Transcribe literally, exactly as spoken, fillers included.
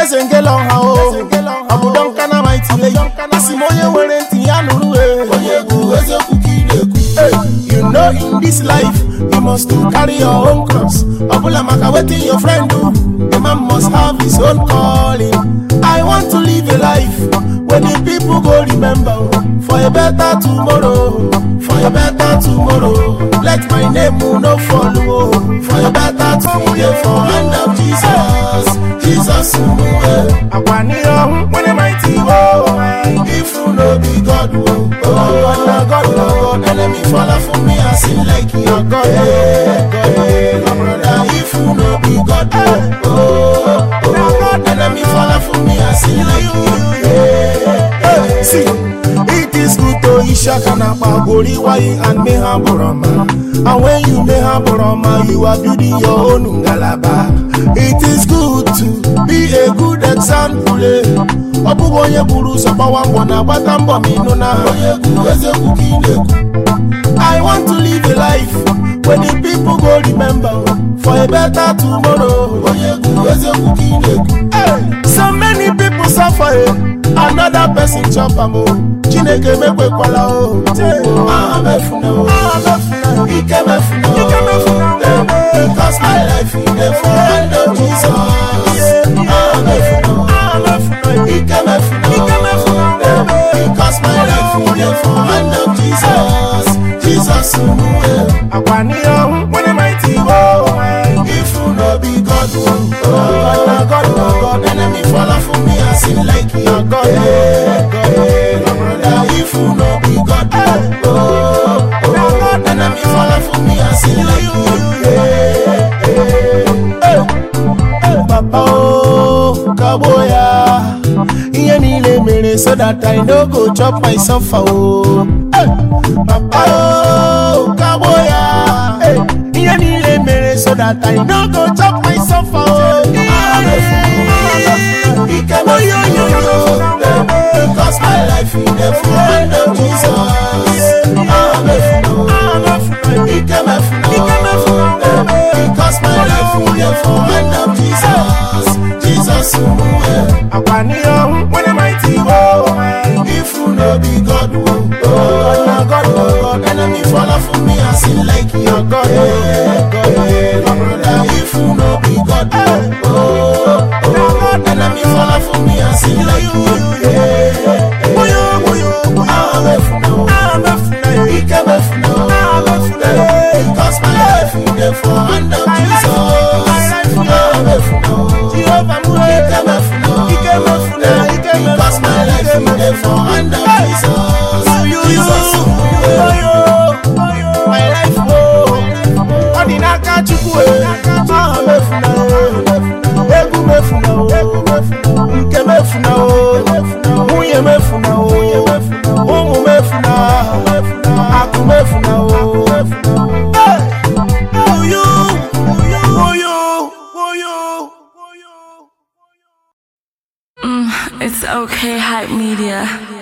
Listen, get on how Abu don't kana mighty lay. Asimoye werenti ya nuruwe. You know in this life you must to carry your own cross. Abula maka waiting your friend do. The man must have his own calling. I want to live a life when the people go remember for a better tomorrow. For a better tomorrow. Let my name no follow. For a better tomorrow. For hand of Jesus. Jesus Akwani yo when the mighty wo. If you know be God wo. Oh God God enemy follow for me I sing like you God. My brother if you know be God wo. Oh God enemy follow for me I sing like you. See. It is good to Ishaka na Pagori Wai and Meha Boroma. And when you Meha Boroma, you are building your own Ngalaba. It is good to be a good example. Obuboye Guru Sabawa Wana Batambo Minona. I want to live a life when the people go remember for a better tomorrow. Hey, so many people suffer. Another person chop a mo. Chineke me kwe kwala o. Ah me funa, ah me funa. Ike me funa, ike me funa. Because my life in the hand of Jesus. Ah me funa, ah me funa. Ike me funa, ike me funa. Because my life in the hand of Jesus. Jesus Akwani yo when the mighty wo. If you no be God, oh God, God, God, enemy follow for me I sing like you God. If you know be God, oh, oh, God, enemy follow for me I sing like you. Papa, oh, Kaboya, Iyanile mere so that I no go chop myself, oh. Papa, oh, Kaboya, Iyanile mere so that I no go chop myself, oh. Because my life in the hand of Jesus. I'm a fool, I'm a fool, because my life in the hand of Jesus. Jesus, Akwani yo when the mighty wo. If you know be God, oh God, God, God, enemy follow for me I sing like you God. My brother, if you know be God, oh God, enemy follow for me I sing like you. Because my life in the hand of Jesus. Because my life in the hand of Jesus. Jesus, my life, oh, Odinaka Chukwe, Mefuna, Egu Mefuna, Nke Mefuna, Muye Mefuna, Umu Mefuna, Aku Mefuna. It's okay, Hype Media.